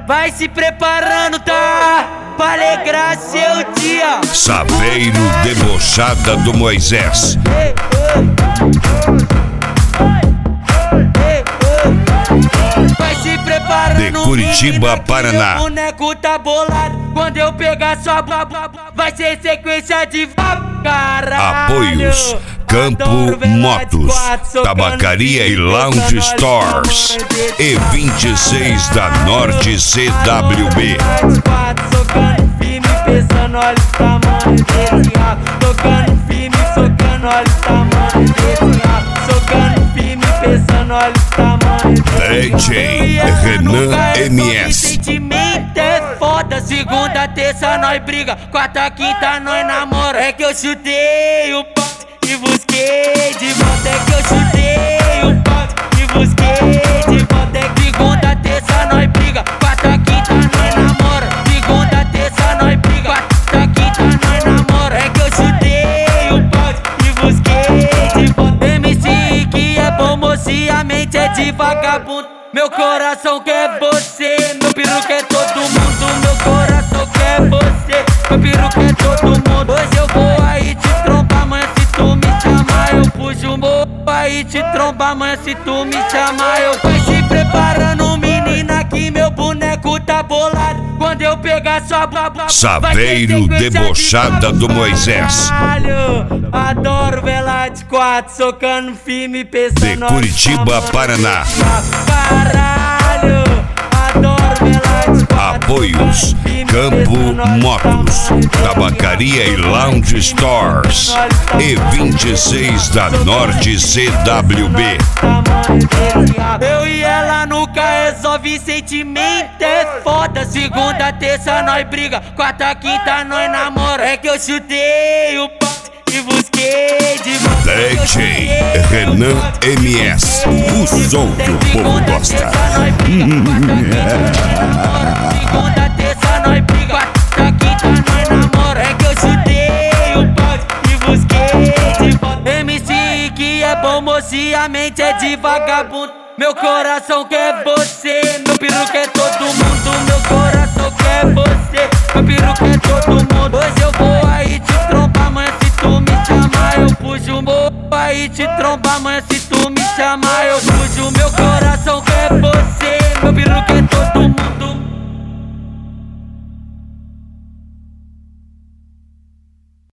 Vai se preparando, tá? Pra alegrar seu dia. Saveiro Debochada do Moisés. Vai se preparando, de Curitiba, Paraná. Meu boneco tá bolado. Quando eu pegar sua blá blá blá, vai ser sequência de caralho. Apoios: Campo Motos, Tabacaria e Lounge Stores e 26 da Norte CWB. Socando firme, pensando, olha o tamanho desse rabo. Tocando firme, socando, olha o tamanho desse rabo. Socando firme, pensando, olha o tamanho desse DJ Renan MS. Sentimento é foda, segunda, terça nós briga, quarta, quinta nós namora. É que eu chutei o pau e busquei de volta. É que eu chutei o pau e busquei de volta. É que segunda, terça nós briga, quarta, quinta nós namora. Segunda, terça nós briga, quarta, quinta nós namora. É que eu chutei o pau e busquei de volta. MC que é bom, moço, e a mente é de vagabundo. Meu coração quer você, meu peru quer todo mundo. Meu coração quer você, meu peru quer todo mundo. Hoje eu vou aí te trombar, amanhã se tu me chamar eu fujo. Vou aí te trombar, amanhã se tu me chamar eu. Vai se preparando, menina, que meu boneco tá bolado. Quando eu pegar sua blá blá blá, Saveiro Debochada do Moisés. Adoro vela de quatro, socando firme, pensando. De Curitiba, Paraná. Caralho, adoro vela de quatro. Apoios: Campo Motos, Tabacaria e Lounge Stores e 26 da Norte CWB. Eu e ela nunca resolve, sentimento é foda. Segunda, terça nós briga, quarta, quinta nós namora. É que eu chutei o pau e busquei de volta. DJ Renan MS, o som que o povo gosta. Segunda, terça nós briga, quarta, quinta nós namora. É que eu chutei o pau e busquei de volta. MC que é bom, moço, e a mente é de vagabundo. Meu coração quer você, meu peru quer todo mundo. Meu coração quer você, meu peru quer todo mundo. Hoje eu vou aí te trombar, amanhã se tu me chamar eu fujo. Vou aí te trombar, amanhã se tu me chamar eu fujo. Meu coração quer você, meu peru quer